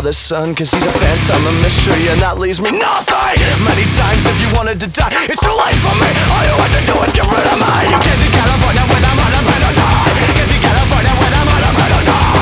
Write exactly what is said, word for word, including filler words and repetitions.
the sun, cause he's a phantom, a mystery, and that leaves me nothing. Many times if you wanted to die, it's too late for me. All you have to do is get rid of me. You get to California with I'm on a better time. Get to California with I'm on a better time.